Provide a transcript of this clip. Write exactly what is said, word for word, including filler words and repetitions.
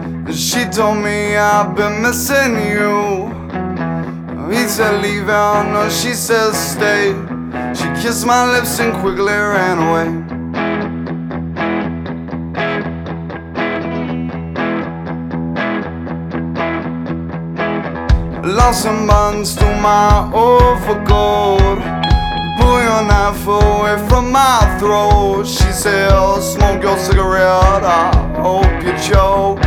She told me I've been missing you. He said leave out, no, she said stay. She kissed my lips and quickly ran away. Lost some buttons to my overcoat. Pull your knife away from my throat. She said, oh, smoke your cigarette, I hope you choke.